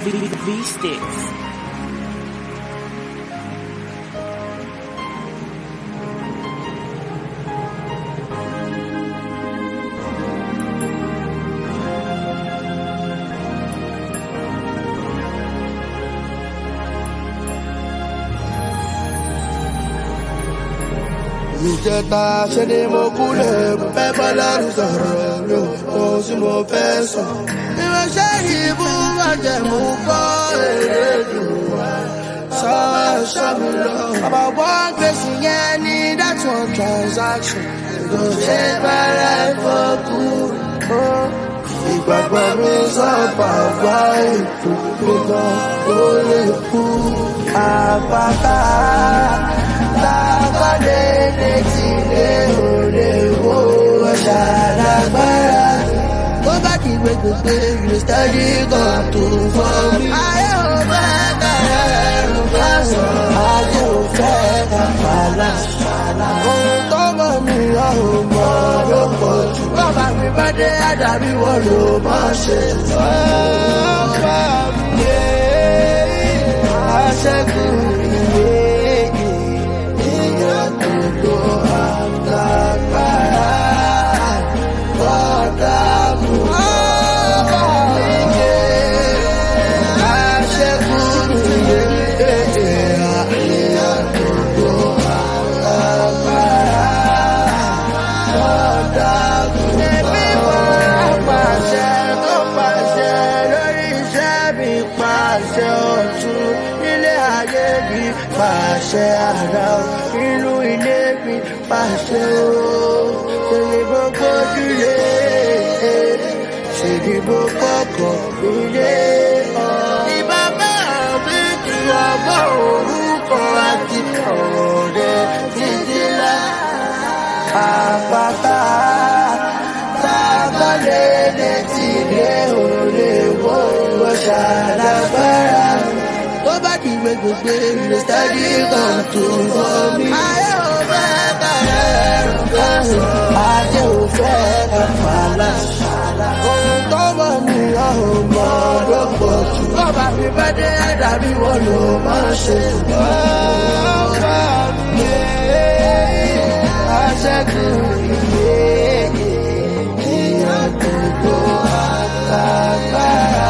V-Sticks. Ìjẹta ṣe ni mo kúlẹ̀ mo fẹ́ bá lọ́rùn sọ̀rọ̀ mi ò mọ̀ sí mo fẹ́ sọ. Ìránṣẹ́ ìbú bàjẹ́ mú bọ́ èrè dùn wá. Sọ ẹ̀ṣọ́ mi lọ. About one gbèsè yẹn ní that one transaction. Kò ṣe bẹ̀rẹ̀ fọ́kù. Ìgbàgbọ́ mi sọ bàbá ètò ìgbà tó lè kú. Àpáta. Lágbàdé létí lé òde wo ṣàlágbára. Tó bá kí gbégbé ìrè steady kan tó fọ́ mi. Ayé ò fẹ́ kẹ̀rẹ́ ẹ̀rù bá sọ. Ayé ò fẹ́ kàfàlà. Ohun tó mọ̀ mi ò mọ̀ ló pọ̀ jù. Bàbá mi bá dé àdàbí wọ́n ló máa ṣe. Bàbá mi yé aṣẹ́gun ìwé. Pàṣẹ ara inú ilé mi pàṣẹ ooo. Ṣèdìbò gbójúlé, ṣèdìbò kọ̀kọ̀ ilé. Ìbábá mi kì í ọgbọ́ orúkọ àti ọ̀rẹ́ títí lá. Àpáta tábàlé létí lé òde wo ṣàlágbára. Tó bá kí gbégbé ìrè steady kan tó fọ́ mi. Ayé ò fẹ́ kẹ̀rẹ́ ẹ̀rù bá sọ. Ayé ò fẹ́ kàfàlà. Ohun tó mọ̀ mi ò mọ̀ ló pọ̀ jù. Bàbá mi bá dé àdàbí wọ́n ló máa ṣe. Bàbá mi yé aṣẹ́gun ìwé. Ìyàn gbogbo àtàgbára.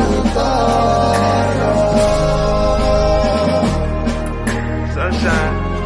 Sunshine.